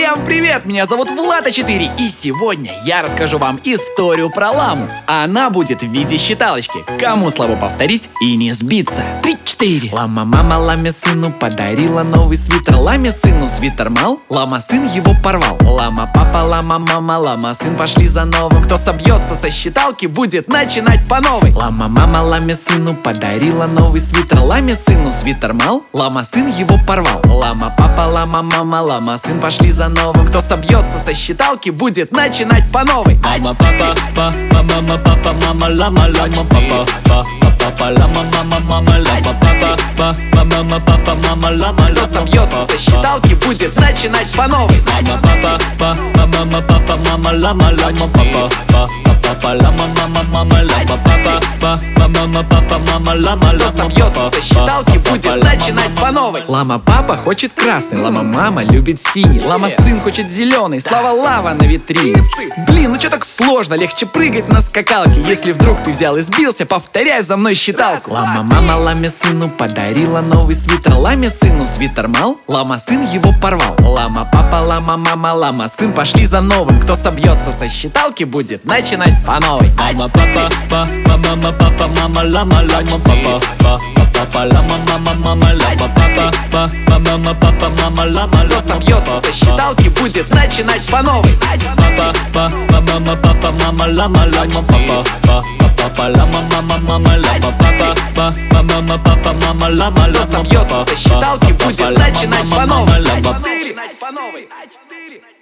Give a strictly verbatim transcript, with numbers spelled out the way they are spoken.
Всем привет! Меня зовут Влад а четыре, и сегодня я расскажу вам историю про ламу. Она будет в виде считалочки. Кому слабо повторить и не сбиться? Три-четыре. Лама-мама ламе сыну подарила новый свитер. Ламе сыну свитер мал, лама-сын его порвал. Лама-папа, лама-мама, лама-сын пошли за новым. Кто собьется со считалки, будет начинать по новой. Лама-мама ламе сыну подарила новый свитер. Ламе сыну свитер мал, лама-сын его порвал. Лама-папа, лама-мама, лама-сын пошли за новым. Кто собьется со считалки, будет начинать по новой. Мама, папа, па, мама, папа, мама, лама, лама, папа, па, папа, лама, мама, мама, лама, папа, па, мама, папа, мама, лама, Кто собьется со считалки, будет начинать по новой. Мама, папа, па, мама, папа, мама, лама, лама, папа, па, папа, лама, мама, мама, лама, папа, па, мама, папа, мама, лама, Кто лама, собьется со считалки, будет начинать по новой. Лама-папа хочет красный, лама-мама любит синий, лама-сын хочет зеленый, слава лава на витрине. Блин, ну чё так сложно, легче прыгать на скакалке. Если вдруг ты взял и сбился, повторяй за мной считалку. Лама-мама ламе сыну подарила новый свитер. Ламе сыну свитер мал, лама-сын его порвал. Лама-папа, лама-мама, лама-сын пошли за новым. Кто собьется со считалки, будет начинать по новой. Мама, папа, па, мама, папа, мама, лама, лама, папа, па, папа, лама, мама, мама, лама, папа, па, мама, папа, мама, лама, Кто собьется со считалки, будет начинать по новой. Папа, па, мама, папа, мама, лама, лама, папа, па, папа, лама, мама, мама, лама, папа, па, мама, папа, мама, лама, Кто лама, собьется со считалки, будет начинать по новой. лама. Начинать по новой.